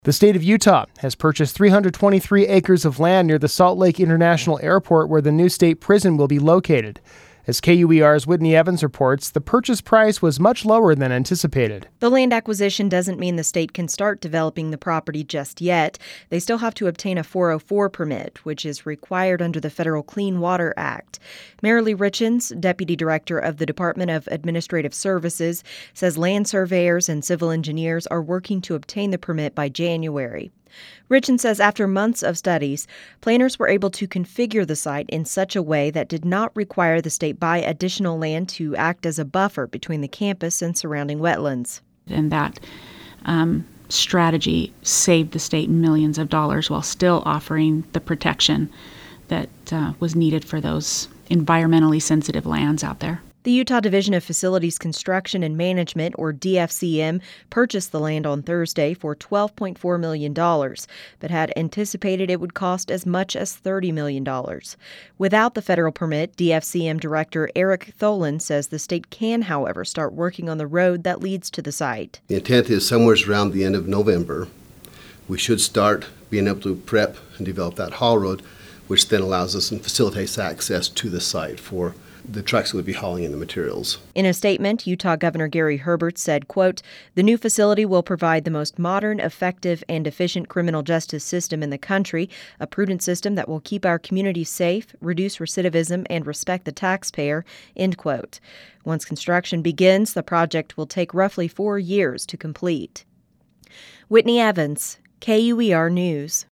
The state of Utah has purchased 323 acres of land near the Salt Lake International Airport where the new state prison will be located. As KUER's Whitney Evans reports, the purchase price was much lower than anticipated. The land acquisition doesn't mean the state can start developing the property just yet. They still have to obtain a 404 permit, which is required under the Federal Clean Water Act. Marilee Richens, deputy director of the Department of Administrative Services, says land surveyors and civil engineers are working to obtain the permit by January. Richens says after months of studies, planners were able to configure the site in such a way that did not require the state buy additional land to act as a buffer between the campus and surrounding wetlands. And that strategy saved the state millions of dollars while still offering the protection that was needed for those environmentally sensitive lands out there. The Utah Division of Facilities Construction and Management, or DFCM, purchased the land on Thursday for $12.4 million, but had anticipated it would cost as much as $30 million. Without the federal permit, DFCM Director Eric Tholen says the state can, however, start working on the road that leads to the site. The intent is somewhere around the end of November, we should start being able to prep and develop that haul road, which then allows us and facilitates access to the site for the trucks that would be hauling in the materials. In a statement, Utah Governor Gary Herbert said, quote, "The new facility will provide the most modern, effective, and efficient criminal justice system in the country, a prudent system that will keep our communities safe, reduce recidivism, and respect the taxpayer," end quote. Once construction begins, the project will take roughly 4 years to complete. Whitney Evans, KUER News.